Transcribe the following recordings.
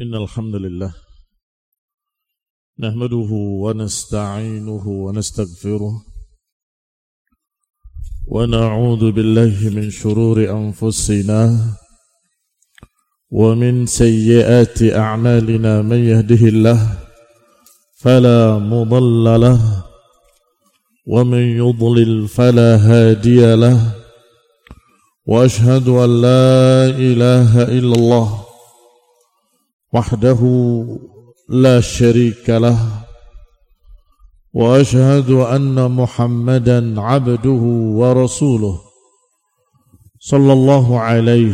إن الحمد لله نحمده ونستعينه ونستغفره ونعوذ بالله من شرور أنفسنا ومن سيئات أعمالنا من يهده الله فلا مضل له ومن يضلل فلا هادي له وأشهد أن لا إله إلا الله وحده لا شريك له وأشهد أن محمدا عبده ورسوله صلى الله عليه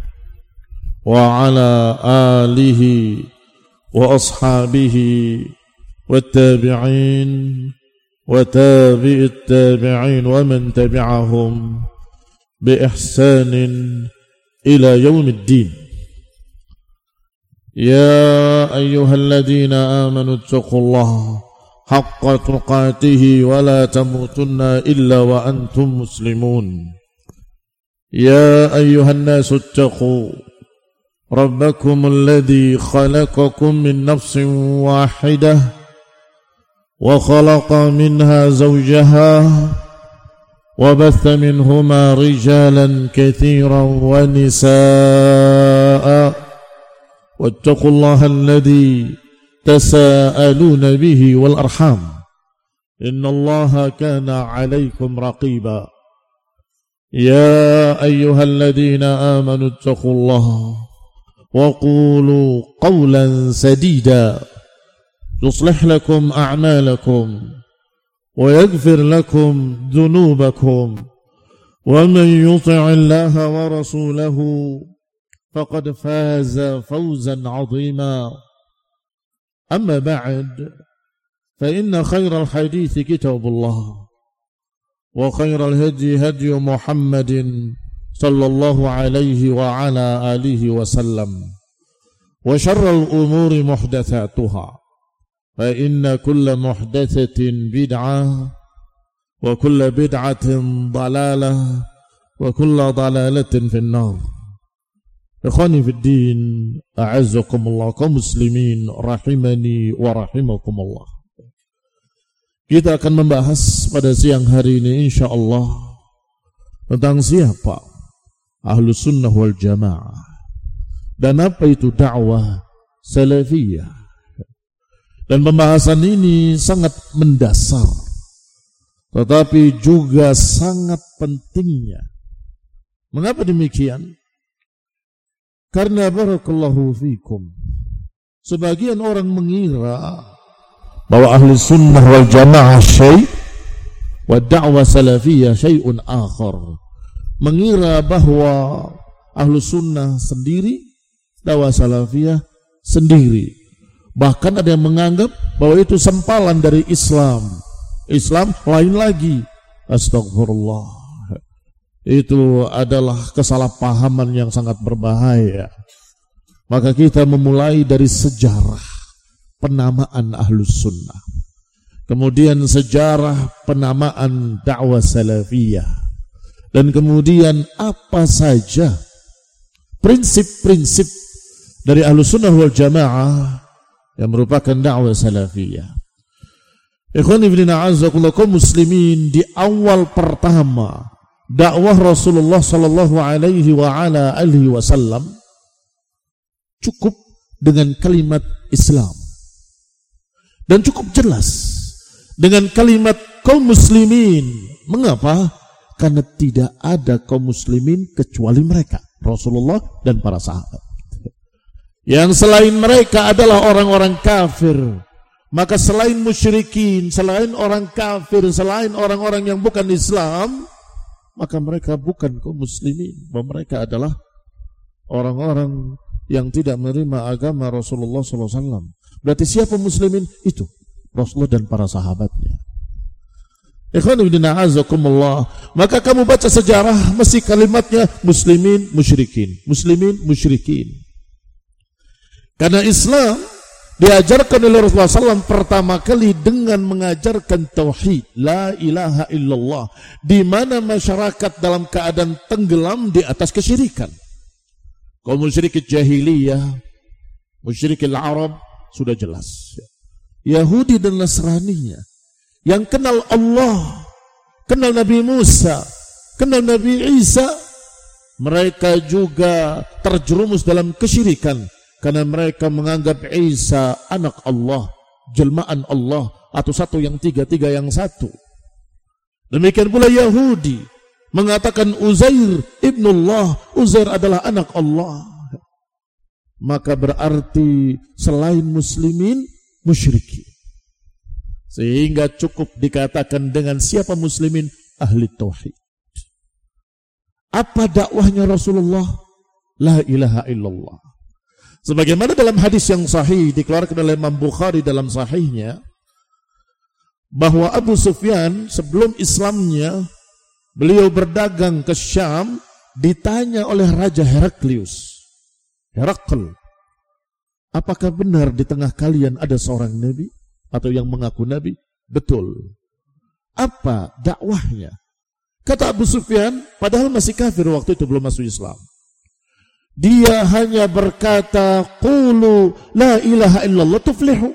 وعلى آله وأصحابه والتابعين وتابع التابعين ومن تبعهم بإحسان إلى يوم الدين. يا أيها الذين آمنوا اتقوا الله حق تقاته ولا تموتن إلا وأنتم مسلمون. يا أيها الناس اتقوا ربكم الذي خلقكم من نفس واحدة وخلق منها زوجها وبث منهما رجالا كثيرا ونساء واتقوا الله الذي تساءلون به والأرحام إن الله كان عليكم رقيبا. يا أيها الذين آمنوا اتقوا الله وقولوا قولا سديدا يصلح لكم أعمالكم ويغفر لكم ذنوبكم ومن يطع الله ورسوله فقد فاز فوزا عظيما. أما بعد فإن خير الحديث كتاب الله وخير الهدي هدي محمد صلى الله عليه وعلى آله وسلم وشر الأمور محدثاتها فإن كل محدثة بدعة وكل بدعة ضلالة وكل ضلالة في النار. Ikhwani fi din, a'azzakumullah, kaum muslimin rahimani wa rahimakumullah. Kita akan membahas pada siang hari ini insyaallah tentang siapa Ahlus Sunnah wal Jamaah dan apa itu dakwah salafiyah. Dan pembahasan ini sangat mendasar tetapi juga sangat pentingnya. Mengapa demikian? Karena barakallahu fikum, sebagian orang mengira bahwa ahli sunnah wal jamaah syai' wa da'wah salafiyah syai'un akhar. Mengira bahwa ahli sunnah sendiri, dakwah salafiyah sendiri. Bahkan ada yang menganggap bahwa itu sempalan dari Islam. Islam lain lagi. Astagfirullah. Itu adalah kesalahpahaman yang sangat berbahaya. Maka kita memulai dari sejarah penamaan Ahlus Sunnah, kemudian sejarah penamaan dakwah salafiyah, dan kemudian apa saja prinsip-prinsip dari Ahlus Sunnah wal Jamaah yang merupakan dakwah salafiyah. Ikhwan ibn a'azzakullah, kaum muslimin, di awal pertama dakwah Rasulullah sallallahu alaihi wa ala alihi wasallam cukup dengan kalimat Islam dan cukup jelas dengan kalimat kaum muslimin. Mengapa? Karena tidak ada kaum muslimin kecuali mereka, Rasulullah dan para sahabat. Yang selain mereka adalah orang-orang kafir. Maka selain musyrikin, selain orang kafir, selain orang-orang yang bukan Islam, maka mereka bukan kaum muslimin, bahwa mereka adalah orang-orang yang tidak menerima agama Rasulullah SAW. Berarti siapa muslimin? Itu Rasulullah dan para sahabatnya. Ikhwan fillah a'azzakumullah. Maka kamu baca sejarah mesti kalimatnya muslimin musyrikin, muslimin musyrikin. Karena Islam diajarkan oleh Rasulullah SAW pertama kali dengan mengajarkan tauhid, la ilaha illallah, di mana masyarakat dalam keadaan tenggelam di atas kesyirikan. Kaum musyrik jahiliyah Musyrikil Arab sudah jelas. Yahudi dan Nasraninya yang kenal Allah, kenal Nabi Musa, kenal Nabi Isa, mereka juga terjerumus dalam kesyirikan karena mereka menganggap Isa anak Allah, jelmaan Allah, atau satu yang tiga, tiga yang satu. Demikian pula Yahudi mengatakan Uzair ibnullah, Uzair adalah anak Allah. Maka berarti selain muslimin, musyriki. Sehingga cukup dikatakan dengan siapa muslimin, ahli tauhid. Apa dakwahnya Rasulullah? La ilaha illallah. Sebagaimana dalam hadis yang sahih dikeluarkan oleh Imam Bukhari dalam sahihnya, bahwa Abu Sufyan sebelum Islamnya, beliau berdagang ke Syam, ditanya oleh Raja Heraklius, Herakl, apakah benar di tengah kalian ada seorang nabi atau yang mengaku nabi? Betul. Apa dakwahnya? Kata Abu Sufyan, padahal masih kafir waktu itu, belum masuk Islam. Dia hanya berkata, qulu la ilaha illallah tuflihu.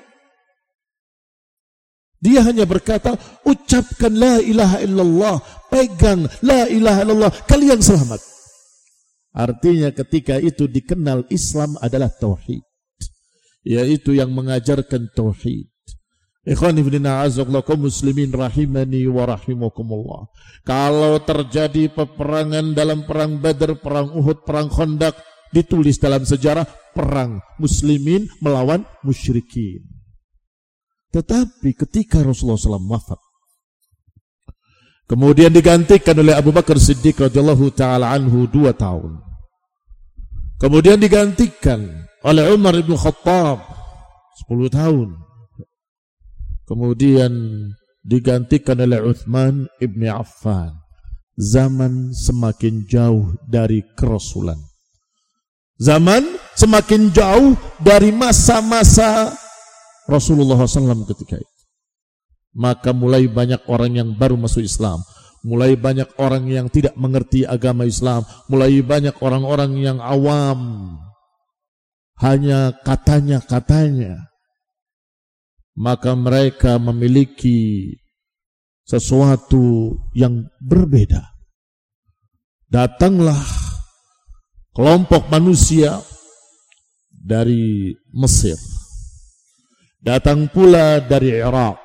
Dia hanya berkata, ucapkan la ilaha illallah, pegang la ilaha illallah, kalian selamat. Artinya ketika itu dikenal Islam adalah tauhid, yaitu yang mengajarkan tauhid. Ikhwan ibn a'azakullah kaum muslimin rahimani wa rahimakumullah. Kalau terjadi peperangan dalam perang Badar, perang Uhud, perang Khandaq, ditulis dalam sejarah perang muslimin melawan musyrikin. Tetapi ketika Rasulullah SAW wafat, kemudian digantikan oleh Abu Bakar Siddiq radhiyallahu ta'ala anhu 2 tahun. Kemudian digantikan oleh Umar ibn Khattab 10 tahun. Kemudian digantikan oleh Uthman ibn Affan. Zaman semakin jauh dari kerasulan. Zaman semakin jauh dari masa-masa Rasulullah SAW ketika itu. Maka mulai banyak orang yang baru masuk Islam, mulai banyak orang yang tidak mengerti agama Islam, mulai banyak orang-orang yang awam, hanya katanya-katanya. Maka mereka memiliki sesuatu yang berbeda. Datanglah kelompok manusia dari Mesir, datang pula dari Irak.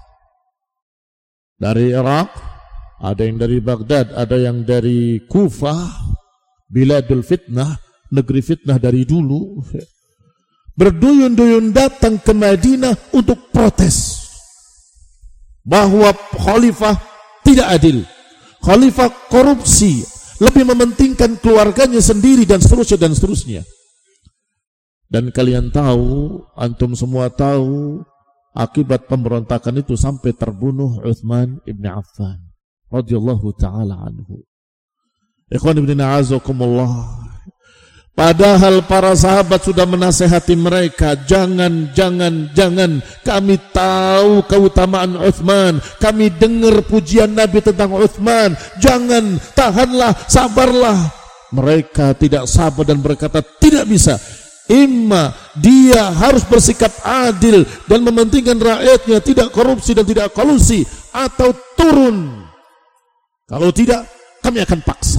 Dari Irak, ada yang dari Baghdad, ada yang dari Kufah, biladul fitnah, negeri fitnah dari dulu. Berduyun-duyun datang ke Madinah untuk protes bahwa khalifah tidak adil, khalifah korupsi, lebih mementingkan keluarganya sendiri, dan seterusnya dan seterusnya. Dan kalian tahu, antum semua tahu, akibat pemberontakan itu sampai terbunuh Uthman ibn Affan radhiyallahu ta'ala anhu. Ikhwan ibn a'azakumullah, padahal para sahabat sudah menasihati mereka, jangan, kami tahu keutamaan Uthman, kami dengar pujian Nabi tentang Uthman, jangan, tahanlah, sabarlah. Mereka tidak sabar dan berkata, tidak bisa. Imma dia harus bersikap adil dan mementingkan rakyatnya, tidak korupsi dan tidak kolusi, atau turun. Kalau tidak, kami akan paksa.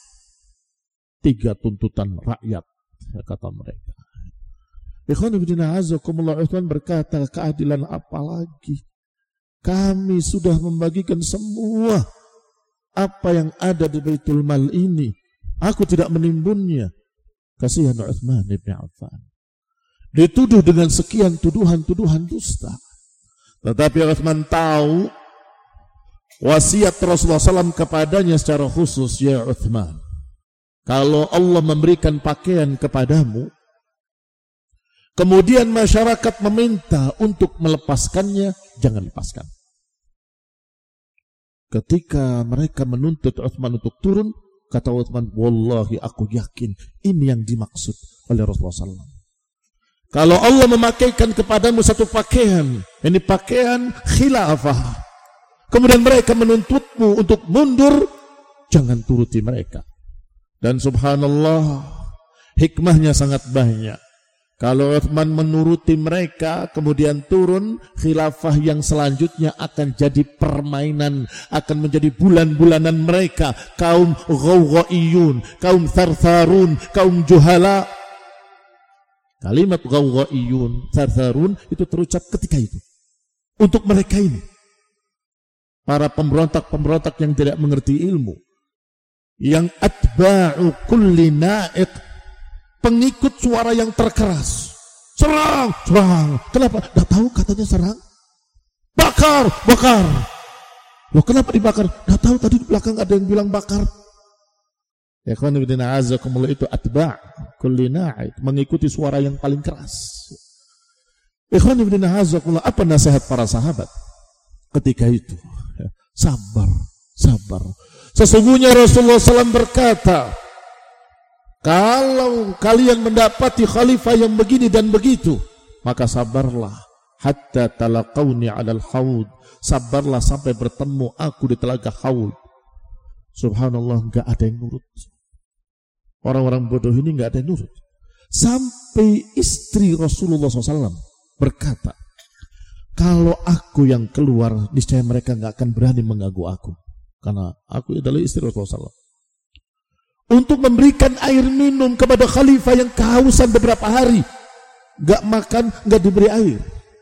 3 tuntutan rakyat, kata mereka. Ikhwan ibn a'azakumullah, Uthman berkata, keadilan apa lagi? Kami sudah membagikan semua apa yang ada di Baitul Mal ini. Aku tidak menimbunnya. Kasihan Uthman ibn Affan. Dituduh dengan sekian tuduhan-tuduhan dusta. Tetapi Uthman tahu wasiat Rasulullah SAW kepadanya secara khusus, ya Uthman, kalau Allah memberikan pakaian kepadamu, kemudian masyarakat meminta untuk melepaskannya, jangan lepaskan. Ketika mereka menuntut Uthman untuk turun, kata Uthman, wallahi aku yakin ini yang dimaksud oleh Rasulullah SAW. Kalau Allah memakaikan kepadamu satu pakaian, ini pakaian khilafah, kemudian mereka menuntutmu untuk mundur, jangan turuti mereka. Dan subhanallah, hikmahnya sangat banyak. Kalau Utsman menuruti mereka, kemudian turun, khilafah yang selanjutnya akan jadi permainan, akan menjadi bulan-bulanan mereka, kaum Ghawghaiyun, kaum Thartharun, kaum Juhala. Kalimat Ghawghaiyun, Thartharun itu terucap ketika itu. Untuk mereka ini, para pemberontak-pemberontak yang tidak mengerti ilmu, yang atba'u kulli na'iq, pengikut suara yang terkeras. Serang, serang. Kenapa? Tidak tahu katanya serang. Bakar, bakar. Loh, kenapa dibakar? Tidak tahu, tadi di belakang ada yang bilang bakar. Ya kawan ibnina azakumullah, itu atba' kulli na'iq, mengikuti suara yang paling keras. Ikhwan ibnina azakumullah, apa nasihat para sahabat ketika itu? Sabar, sabar. Sesungguhnya Rasulullah SAW berkata, kalau kalian mendapati khalifah yang begini dan begitu, maka sabarlah hatta talaqawni 'alal haud. Sabarlah sampai bertemu aku di telaga haud. Subhanallah, enggak ada yang nurut. Orang-orang bodoh ini enggak ada yang nurut. Sampai istri Rasulullah SAW berkata, kalau aku yang keluar, niscaya mereka enggak akan berani mengganggu aku. Karena aku adalah istri Rasulullah SAW. Untuk memberikan air minum kepada khalifah yang kehausan beberapa hari, gak makan, gak diberi air,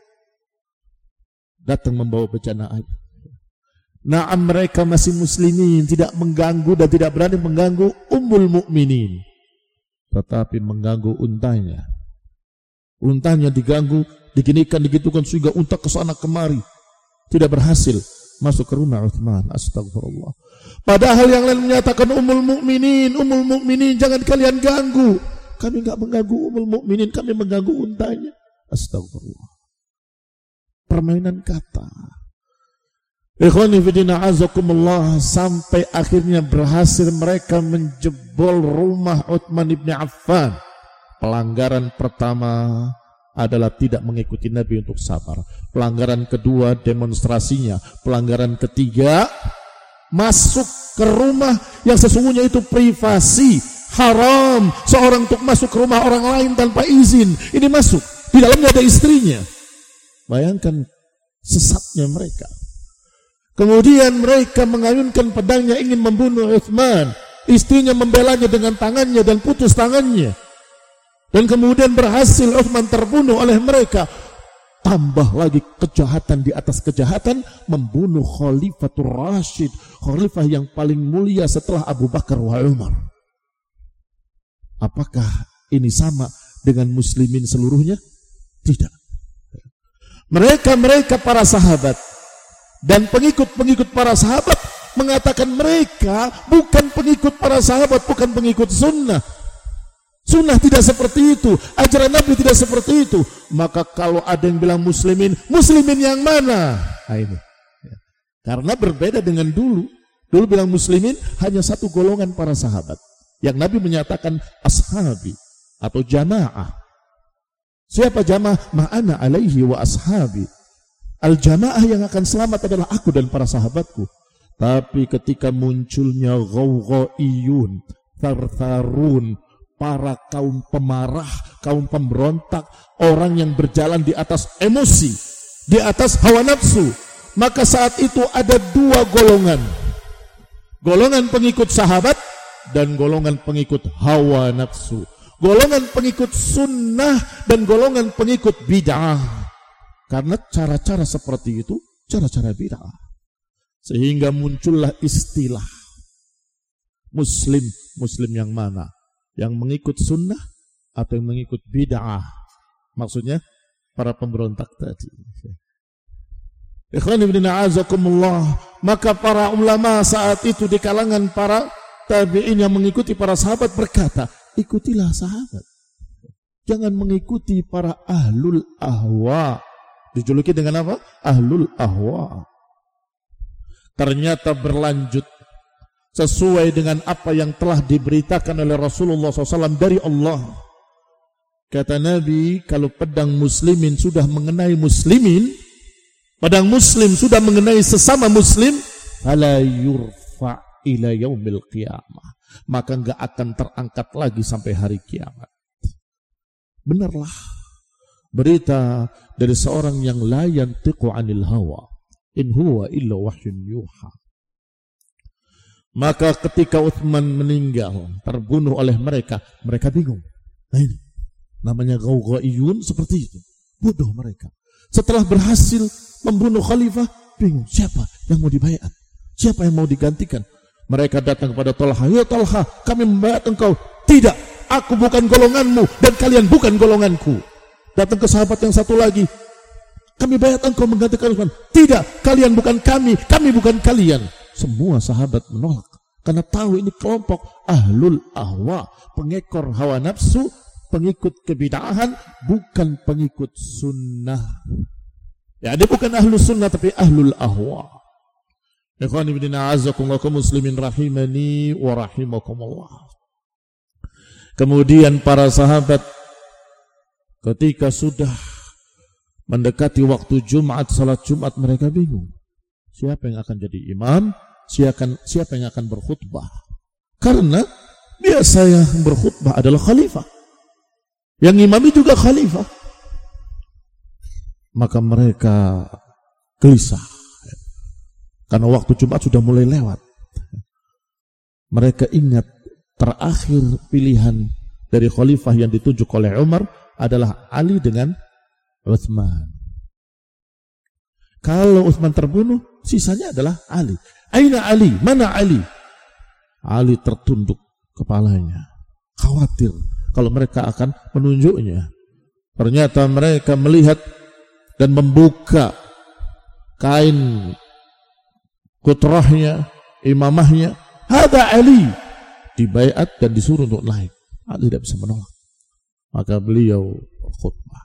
datang membawa bencana air. Naam, mereka masih muslimin, tidak mengganggu dan tidak berani mengganggu Ummul Mukminin, tetapi mengganggu untanya. Untanya diganggu, diginikan, digitukan, sehingga unta kesana kemari, tidak berhasil masuk ke rumah Utsman. Astagfirullah. Padahal yang lain menyatakan Ummul Mukminin, jangan kalian ganggu. Kami enggak mengganggu Ummul Mukminin, kami mengganggu untanya. Astagfirullah. Permainan kata. Ikhwani fillah azakumullah, sampai akhirnya berhasil mereka menjebol rumah Utsman ibn Affan. Pelanggaran pertama adalah tidak mengikuti Nabi untuk sabar. Pelanggaran kedua, demonstrasinya. Pelanggaran ketiga, masuk ke rumah yang sesungguhnya itu privasi. Haram seorang untuk masuk ke rumah orang lain tanpa izin. Ini masuk, di dalamnya ada istrinya. Bayangkan sesatnya mereka. Kemudian mereka mengayunkan pedangnya ingin membunuh Utsman. Istrinya membelanya dengan tangannya dan putus tangannya. Dan kemudian berhasil Utsman terbunuh oleh mereka. Tambah lagi kejahatan di atas kejahatan, membunuh Khalifatul Rasyid, khalifah yang paling mulia setelah Abu Bakar wa Umar. Apakah ini sama dengan muslimin seluruhnya? Tidak. Mereka para sahabat dan pengikut-pengikut para sahabat mengatakan mereka bukan pengikut para sahabat, bukan pengikut sunnah. Sunnah tidak seperti itu, ajaran Nabi tidak seperti itu. Maka kalau ada yang bilang muslimin yang mana? Nah ini. Karena berbeda dengan dulu. Dulu bilang muslimin hanya satu golongan para sahabat. Yang Nabi menyatakan ashabi atau jamaah. Siapa jamaah? Ma'ana alaihi wa ashabi. Al-jamaah yang akan selamat adalah aku dan para sahabatku. Tapi ketika munculnya Ghawghaiyun, Thartharun, para kaum pemarah, kaum pemberontak, orang yang berjalan di atas emosi, di atas hawa nafsu, maka saat itu ada dua golongan. Golongan pengikut sahabat dan golongan pengikut hawa nafsu. Golongan pengikut sunnah dan golongan pengikut bid'ah. Karena cara-cara seperti itu, cara-cara bid'ah. Sehingga muncullah istilah Muslim yang mana? Yang mengikut sunnah atau yang mengikut bid'ah? Maksudnya para pemberontak tadi. Ikhwan ibn a'azakumullah, maka para ulama saat itu di kalangan para tabi'in yang mengikuti para sahabat berkata, ikutilah sahabat, jangan mengikuti para ahlul ahwa. Dijuluki dengan apa? Ahlul ahwa. Ternyata berlanjut sesuai dengan apa yang telah diberitakan oleh Rasulullah SAW dari Allah. Kata Nabi, kalau pedang muslimin sudah mengenai muslimin, pedang muslim sudah mengenai sesama muslim, fala yurfa ila yaumil qiyamah, maka enggak akan terangkat lagi sampai hari kiamat. benarlah berita dari seorang yang la yantiqu 'anil hawa, in huwa illa wahyun yuha. Maka ketika Utsman meninggal, terbunuh oleh mereka, mereka bingung. Nah ini namanya ghaughaiyun, seperti itu. Bodoh mereka. Setelah berhasil membunuh khalifah, bingung siapa yang mau dibaiat, siapa yang mau digantikan. Mereka datang kepada Talha, ya Talha, kami membaiat engkau. Tidak, aku bukan golonganmu dan kalian bukan golonganku. Datang ke sahabat yang satu lagi, kami baiat engkau menggantikan Utsman. Tidak, kalian bukan kami bukan kalian. Semua sahabat menolak karena tahu ini kelompok ahlul ahwa, pengekor hawa nafsu, pengikut kebid'ahan, bukan pengikut sunnah. Ya, dia bukan ahlus sunnah tapi ahlul ahwa. Ikhwan ibn a'azakumullah kaum muslimin rahimani wa rahimakumullah. Kemudian para sahabat ketika sudah mendekati waktu Jumat, salat Jumat, mereka bingung. Siapa yang akan jadi imam? Siapa yang akan berkhutbah? Karena biasa yang berkhutbah adalah khalifah. Yang imami juga khalifah. Maka mereka gelisah. Karena waktu Jumat sudah mulai lewat. Mereka ingat terakhir pilihan dari khalifah yang ditunjuk oleh Umar adalah Ali dengan Utsman. Kalau Utsman terbunuh, sisanya adalah Ali. Aina Ali? Mana Ali? Ali tertunduk kepalanya. Khawatir kalau mereka akan menunjuknya. Ternyata mereka melihat dan membuka kain kutrahnya, imamahnya. Hada Ali. Dibaiat dan disuruh untuk naik. Ali tidak bisa menolak. Maka beliau khutbah.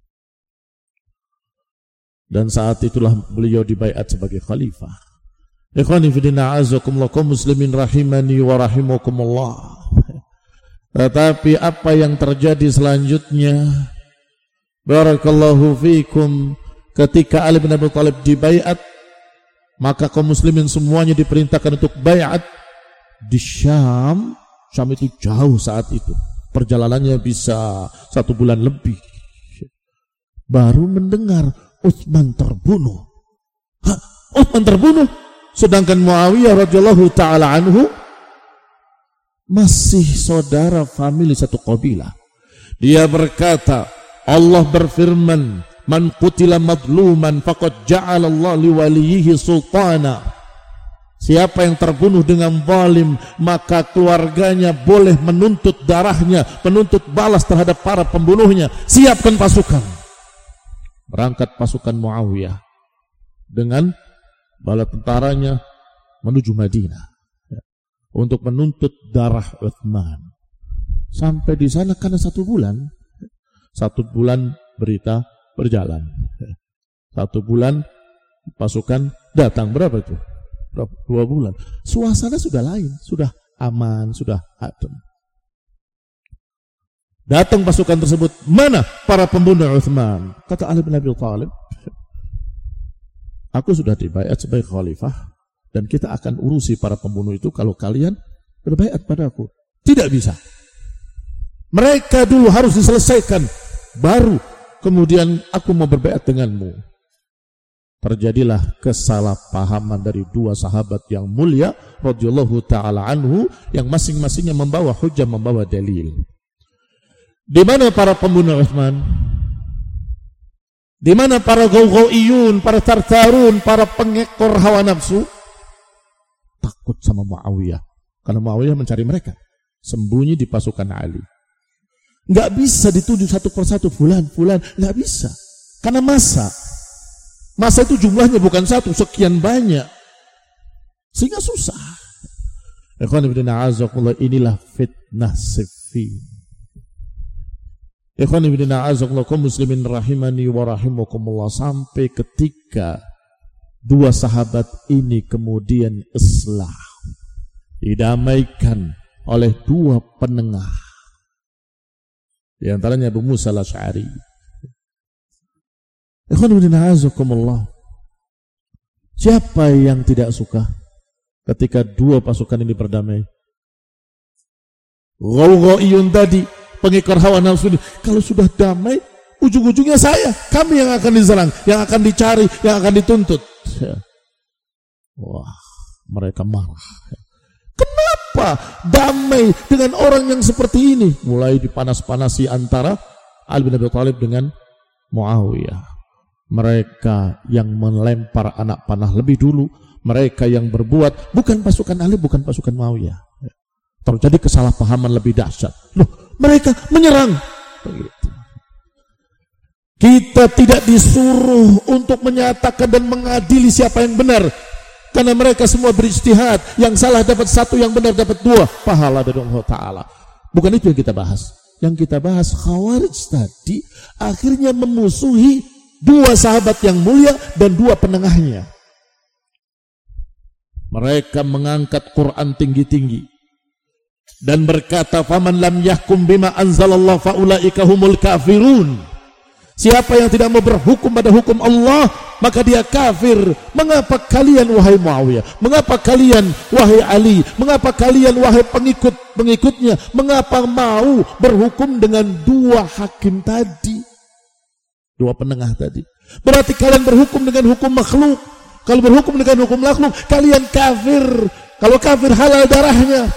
Dan saat itulah beliau dibaiat sebagai khalifah. Ikhwani fillah a'azakumullah kaum muslimin rahimani wa rahimakumullah. Tetapi apa yang terjadi selanjutnya? Barakallahu fikum, ketika Ali bin Abi Thalib dibaiat, maka kaum muslimin semuanya diperintahkan untuk baiat di Syam. Syam itu jauh saat itu. Perjalanannya bisa 1 bulan lebih. Baru mendengar Utsman terbunuh. Utsman terbunuh, sedangkan Muawiyah radhiyallahu taala anhu masih saudara famili satu kabilah. Dia berkata, Allah berfirman, "Man qutila madluman faqad ja'ala Allah liwaliyihi sultana." Siapa yang terbunuh dengan zalim, maka keluarganya boleh menuntut darahnya, menuntut balas terhadap para pembunuhnya. Siapkan pasukan. Berangkat pasukan Muawiyah dengan bala tentaranya menuju Madinah untuk menuntut darah Utsman. Sampai di sana karena 1 bulan. 1 bulan berita berjalan. 1 bulan pasukan datang. Berapa itu? 2 bulan. Suasana sudah lain, sudah aman, sudah adem. Datang pasukan tersebut, mana para pembunuh Utsman? Kata Ali bin Abi Thalib, aku sudah dibaiat sebagai khalifah dan kita akan urusi para pembunuh itu kalau kalian berbaiat padaku. Tidak bisa. Mereka dulu harus diselesaikan, baru kemudian aku mau berbaiat denganmu. Terjadilah kesalahpahaman dari 2 sahabat yang mulia radhiyallahu taala anhu, yang masing-masingnya membawa hujah, membawa dalil. Di mana para pembunuh Utsman? Di mana para ghaughaiyun, para tartarun, para pengekor hawa nafsu? Takut sama Muawiyah, karena Muawiyah mencari mereka, sembunyi di pasukan Ali. Nggak bisa dituju satu persatu, fulan, nggak bisa, karena masa itu jumlahnya bukan 1, sekian banyak, sehingga susah. Ikhwan ibn a'azakumullah, inilah fitnah Siffin. Ikhwan ibn a'azakumullah kaum muslimin rahimani wa rahimakumullah, sampai ketika 2 sahabat ini kemudian islah, didamaikan oleh 2 penengah, di antaranya Abu Musa al-Asy'ari. Ikhwan ibn a'azakumullah, siapa yang tidak suka ketika 2 pasukan ini berdamai? Ghaughaiyun tadi pengikut hawa nafsu ini. Kalau sudah damai, ujung-ujungnya kami yang akan diserang, yang akan dicari, yang akan dituntut. Wah, mereka marah. Kenapa damai dengan orang yang seperti ini? Mulai dipanas-panasi antara Ali bin Abi Thalib dengan Muawiyah. Mereka yang melempar anak panah lebih dulu, mereka yang berbuat, bukan pasukan Ali, bukan pasukan Muawiyah. Terjadi kesalahpahaman lebih dahsyat. Loh, mereka menyerang. Begitu. Kita tidak disuruh untuk menyatakan dan mengadili siapa yang benar, karena mereka semua berijtihad. Yang salah dapat 1, yang benar dapat 2 pahala dari Allah Ta'ala. Bukan itu yang kita bahas. Yang kita bahas Khawarij tadi akhirnya memusuhi 2 sahabat yang mulia dan 2 penengahnya. Mereka mengangkat Quran tinggi-tinggi dan berkata, faman lam yahkum bima anzalallah faulaika humul kafirun. Siapa yang tidak mau berhukum pada hukum Allah, maka dia kafir. Mengapa kalian wahai Muawiyah? Mengapa kalian wahai Ali? Mengapa kalian wahai pengikutnya? Mengapa mau berhukum dengan 2 hakim tadi? 2 penengah tadi. Berarti kalian berhukum dengan hukum makhluk. Kalau berhukum dengan hukum makhluk, kalian kafir. Kalau kafir halal darahnya.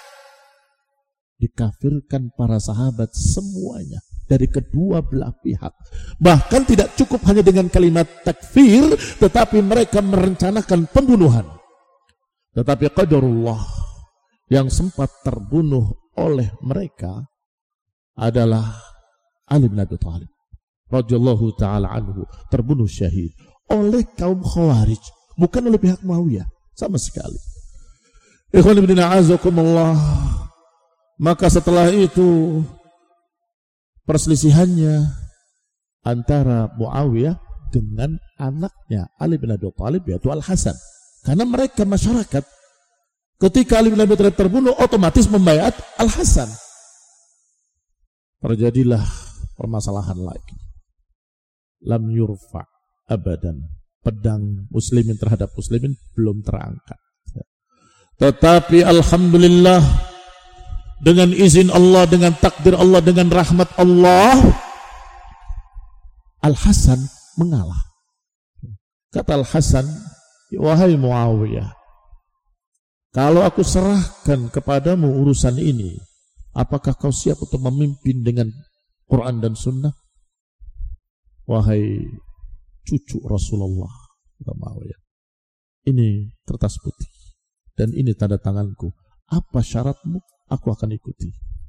Dikafirkan para sahabat semuanya dari kedua belah pihak. Bahkan tidak cukup hanya dengan kalimat takfir, tetapi mereka merencanakan pembunuhan. Tetapi qadarullah, yang sempat terbunuh oleh mereka adalah Ali bin Abi Thalib radhiyallahu ta'ala anhu, terbunuh syahid oleh kaum Khawarij, bukan oleh pihak Muawiyah sama sekali. Ikhwan ibn a'azakumullah. Maka setelah itu perselisihannya antara Muawiyah dengan anaknya Ali bin Abi Thalib, yaitu Al-Hasan. Karena mereka masyarakat, ketika Ali bin Abi Thalib terbunuh, otomatis membaiat Al-Hasan. Terjadilah permasalahan lagi. Lam yurfa abadan. Pedang muslimin terhadap muslimin belum terangkat. Tetapi alhamdulillah, dengan izin Allah, dengan takdir Allah, dengan rahmat Allah, Al-Hasan mengalah. Kata Al-Hasan, wahai Muawiyah, kalau aku serahkan kepadamu urusan ini, apakah kau siap untuk memimpin dengan Quran dan Sunnah? Wahai cucu Rasulullah, kata Muawiyah, ini kertas putih dan ini tanda tanganku. Apa syaratmu? Aku akan ikuti.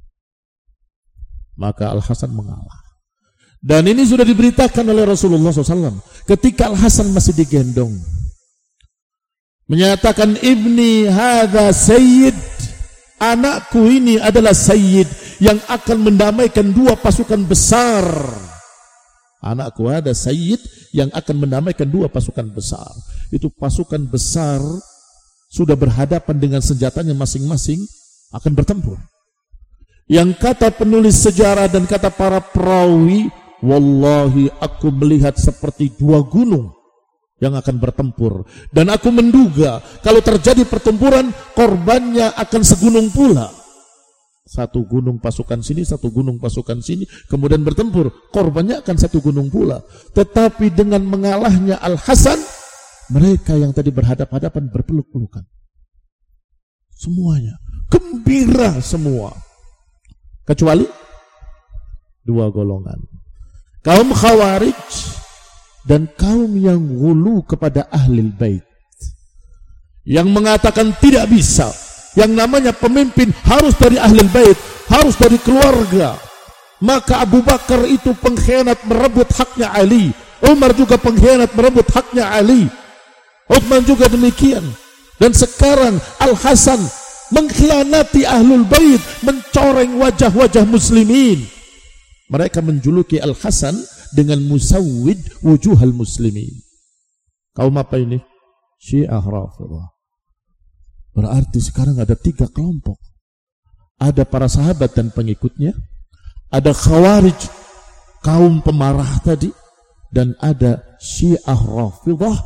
Maka Al-Hasan mengalah. Dan ini sudah diberitakan oleh Rasulullah SAW ketika Al-Hasan masih digendong, menyatakan, ibni hadza sayyid, anakku ini adalah sayyid yang akan mendamaikan 2 pasukan besar. Anakku ada sayyid yang akan mendamaikan 2 pasukan besar. Itu pasukan besar sudah berhadapan dengan senjatanya masing-masing, akan bertempur. Yang kata penulis sejarah dan kata para perawi, wallahi aku melihat seperti 2 gunung yang akan bertempur. Dan aku menduga kalau terjadi pertempuran, korbannya akan segunung pula. 1 gunung pasukan sini, 1 gunung pasukan sini, kemudian bertempur. Korbannya akan 1 gunung pula. Tetapi dengan mengalahnya Al-Hasan, mereka yang tadi berhadap-hadapan berpeluk-pelukan. Semuanya gembira semua, kecuali 2 golongan, kaum Khawarij dan kaum yang ghulu kepada Ahlul Bait, yang mengatakan tidak bisa, yang namanya pemimpin harus dari Ahlul Bait, harus dari keluarga. Maka Abu Bakar itu pengkhianat merebut haknya Ali, Umar juga pengkhianat merebut haknya Ali, Utsman juga demikian. Dan sekarang Al-Hasan mengkhianati Ahlul Bait, mencoreng wajah-wajah muslimin. Mereka menjuluki Al-Hasan dengan musawwid wujuhal muslimin. Kaum apa ini? Syiah Rafidhah. Berarti sekarang ada 3 kelompok. Ada para sahabat dan pengikutnya, ada Khawarij, kaum pemarah tadi, dan ada Syiah Rafidhah,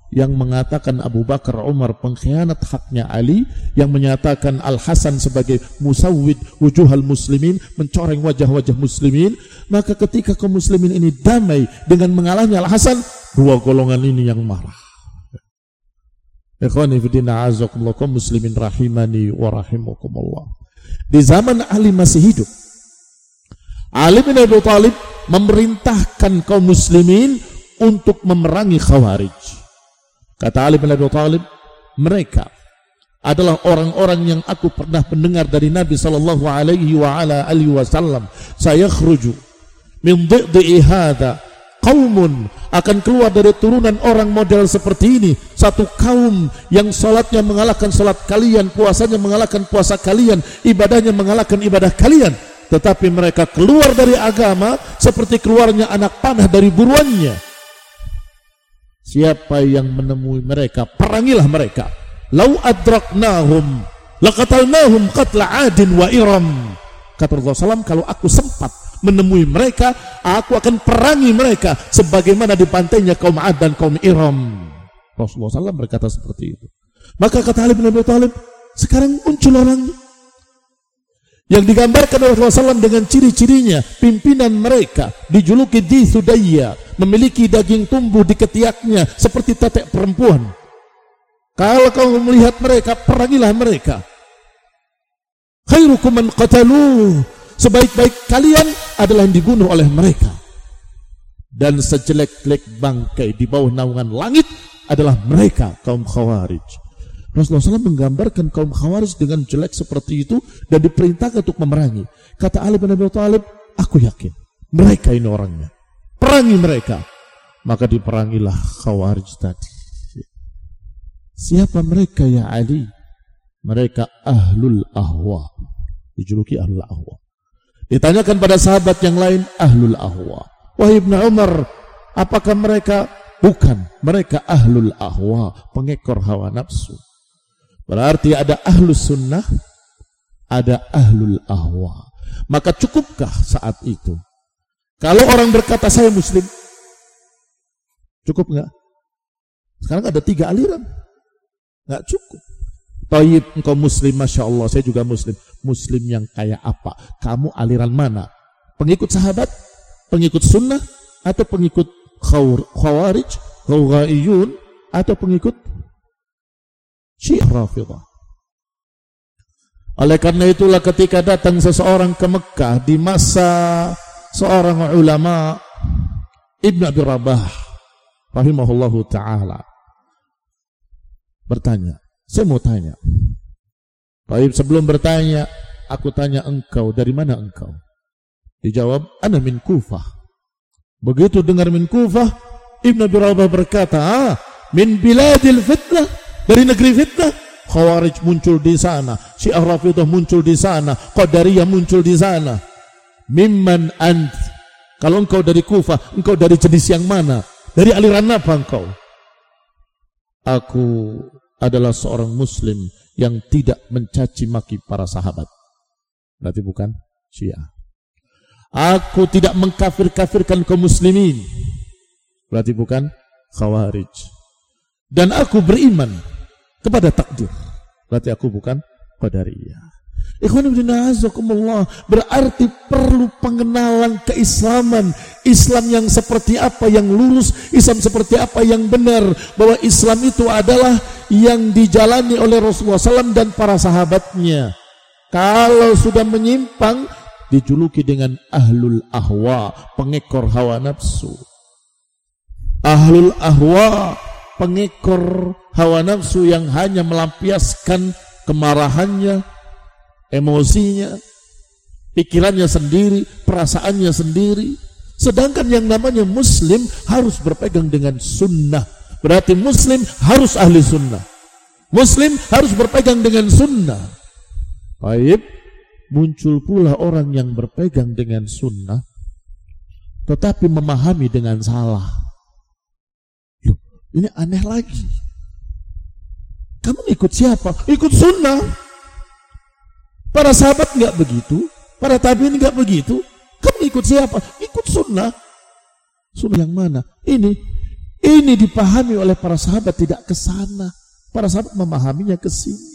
yang mengatakan Abu Bakar Umar pengkhianat haknya Ali, yang menyatakan Al-Hasan sebagai musawwid wujuhal muslimin, mencoreng wajah-wajah muslimin. Maka ketika kaum muslimin ini damai dengan mengalahnya Al-Hasan, dua golongan ini yang marah. Ikhwani fillah a'azzakumullah, kaum muslimin rahimani wa rahimakumullah. Di zaman Ali masih hidup, Ali bin Abi Thalib memerintahkan kaum muslimin untuk memerangi Khawarij. Kata Ali bin Abi Thalib, mereka adalah orang-orang yang aku pernah mendengar dari Nabi sallallahu alaihi wasallam, sayakhruju min dhidhi hadza qaumun, akan keluar dari turunan orang model seperti ini satu kaum yang salatnya mengalahkan salat kalian, puasanya mengalahkan puasa kalian, ibadahnya mengalahkan ibadah kalian, tetapi mereka keluar dari agama seperti keluarnya anak panah dari buruannya. Siapa yang menemui mereka, perangilah mereka. Lau adraknahum laqatalnahum qatla 'adin wa iram. Kata Rasulullah SAW, kalau aku sempat menemui mereka, aku akan perangi mereka sebagaimana dipantainya kaum 'Ad dan kaum Iram. Rasulullah SAW berkata seperti itu. Maka kata Ali bin Abi Thalib, sekarang muncul orang yang digambarkan oleh Rasulullah SAW dengan ciri-cirinya. Pimpinan mereka dijuluki Dhi Sudayya, memiliki daging tumbuh di ketiaknya seperti tetek perempuan. Kalau kamu melihat mereka, perangilah mereka. Khairukum man qataluh, sebaik-baik kalian adalah yang dibunuh oleh mereka. Dan sejelek-jelek bangkai di bawah naungan langit adalah mereka, kaum Khawarij. Rasulullah SAW menggambarkan kaum Khawarij dengan jelek seperti itu dan diperintahkan untuk memerangi. Kata Ali bin Abi Thalib, aku yakin mereka ini orangnya, perangi mereka. Maka diperangilah Khawarij tadi. Siapa mereka ya Ali? Mereka ahlul ahwa, dijuluki ahlul ahwa. Ditanyakan pada sahabat yang lain, ahlul ahwa, wahai Ibnu Umar, apakah mereka? Bukan, mereka ahlul ahwa, pengekor hawa nafsu. Berarti ada ahlus sunnah, ada ahlul ahwa. Maka cukupkah saat itu kalau orang berkata saya muslim? Cukup enggak? Sekarang ada 3 aliran, enggak cukup. Tayyib, engkau muslim, masya Allah, saya juga muslim. Muslim yang kayak apa? Kamu aliran mana? Pengikut sahabat, pengikut sunnah, atau pengikut Khawarij, Ghawaiyun, atau pengikut Syiah Rafidhah? Oleh karena itulah ketika datang seseorang ke Mekah di masa seorang ulama, Ibn Abi Rabah rahimahullahu ta'ala, bertanya, saya mau tanya. Baik, sebelum bertanya, aku tanya engkau, dari mana engkau? Dijawab, ana min Kufah. Begitu dengar min Kufah, Ibn Abi Rabah berkata, min biladil fitnah, dari negeri fitnah. Khawarij muncul di sana, Syiah Rafidhah muncul di sana, Qadariyah muncul di sana. Mimman ant? Kalau engkau dari Kufah, engkau dari jenis yang mana? Dari aliran apa engkau? Aku adalah seorang muslim yang tidak mencaci maki para sahabat. Berarti bukan Syiah. Aku tidak mengkafir-kafirkan kaum muslimin. Berarti bukan Khawarij. Dan aku beriman kepada takdir. Berarti aku bukan Qadariyah. Ikhwan fillah azakumullah, berarti perlu pengenalan keislaman. Islam yang seperti apa yang lurus, Islam seperti apa yang benar, bahwa Islam itu adalah yang dijalani oleh Rasulullah SAW dan para sahabatnya. Kalau sudah menyimpang, dijuluki dengan ahlul ahwa, pengekor hawa nafsu. Ahlul ahwa, pengekor hawa nafsu yang hanya melampiaskan kemarahannya, emosinya, pikirannya sendiri, perasaannya sendiri. Sedangkan yang namanya muslim harus berpegang dengan sunnah. Berarti muslim harus ahli sunnah, muslim harus berpegang dengan sunnah. Baik, muncul pula orang yang berpegang dengan sunnah tetapi memahami dengan salah. Loh, ini aneh lagi. Kamu ikut siapa? Ikut sunnah. Para sahabat enggak begitu, para tabi'in enggak begitu. Kamu ikut siapa? Ikut sunnah. Sunnah yang mana? Ini Ini dipahami oleh para sahabat tidak ke sana. Para sahabat memahaminya ke sini.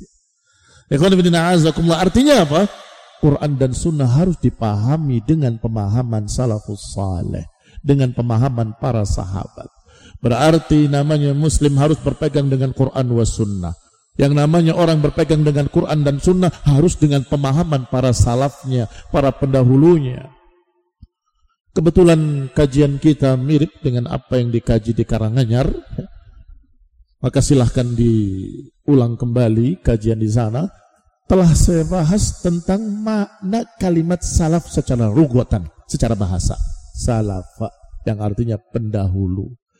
Artinya apa? Quran dan sunnah harus dipahami dengan pemahaman salafus saleh, dengan pemahaman para sahabat. Berarti namanya muslim harus berpegang dengan Quran was sunnah. Yang namanya orang berpegang dengan Quran dan sunnah harus dengan pemahaman para salafnya, para pendahulunya. Kebetulan kajian kita mirip dengan apa yang dikaji di Karanganyar, maka silahkan diulang kembali kajian di sana. Telah saya bahas tentang makna kalimat salaf secara lugatan, secara bahasa. Salaf yang artinya pendahulu.